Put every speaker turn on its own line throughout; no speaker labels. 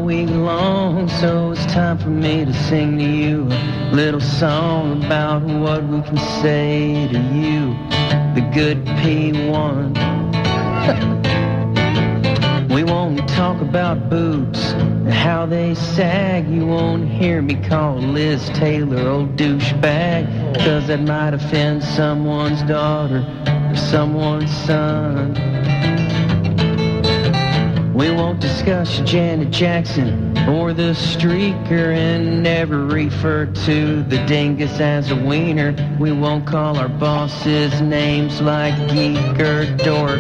week long, so it's time for me to sing to you a little song about what we can say to you, the good P1. We won't talk about boobs and how they sag. You won't hear me call Liz Taylor old douchebag, 'cause that might offend someone's daughter or someone's son. We won't discuss Janet Jackson or the streaker and never refer to the dingus as a wiener. We won't call our bosses names like geek or dork.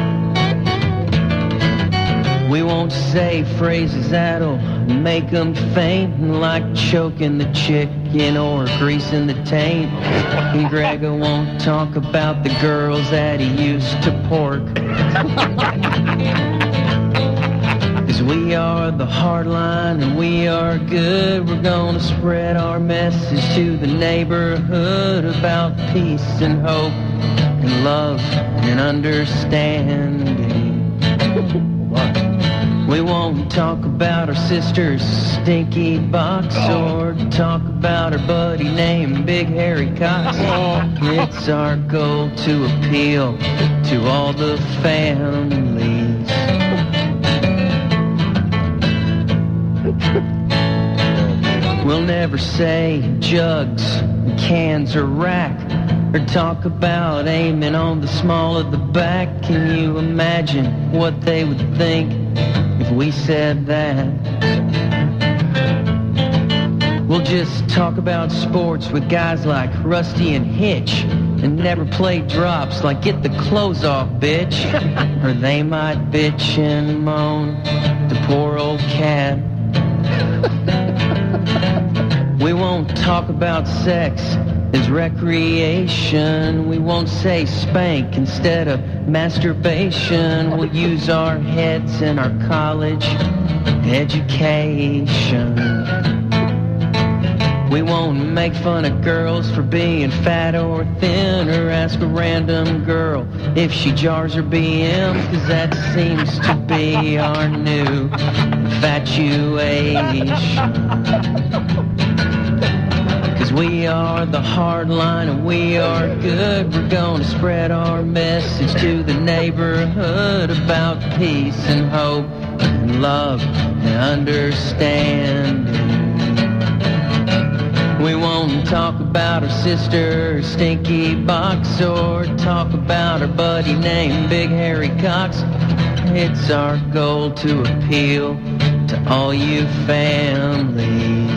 We won't say phrases that'll make them faint, like choking the chicken or greasing the taint. And Gregor won't talk about the girls that he used to pork. 'Cause we are the hardline and we are good. We're gonna spread our message to the neighborhood about peace and hope and love and understanding. We won't talk about our sister's stinky box or talk about her buddy named Big Harry Cox. It's our goal to appeal to all the families. We'll never say jugs, cans, or rack, or talk about aiming on the small of the back. Can you imagine what they would think if we said that? We'll just talk about sports with guys like Rusty and Hitch and never play drops like get the clothes off, bitch. Or they might bitch and moan to poor old Cat. We won't talk about sex as recreation. We won't say spank instead of masturbation. We'll use our heads in our college education. We won't make fun of girls for being fat or thin, or ask a random girl if she jars her BM, 'cause that seems to be our new infatuation. 'Cause we are the hard line and we are good. We're gonna spread our message to the neighborhood about peace and hope and love and understanding. We won't talk about our sister stinky box or talk about our buddy named Big Harry Cox. It's our goal to appeal to all you families.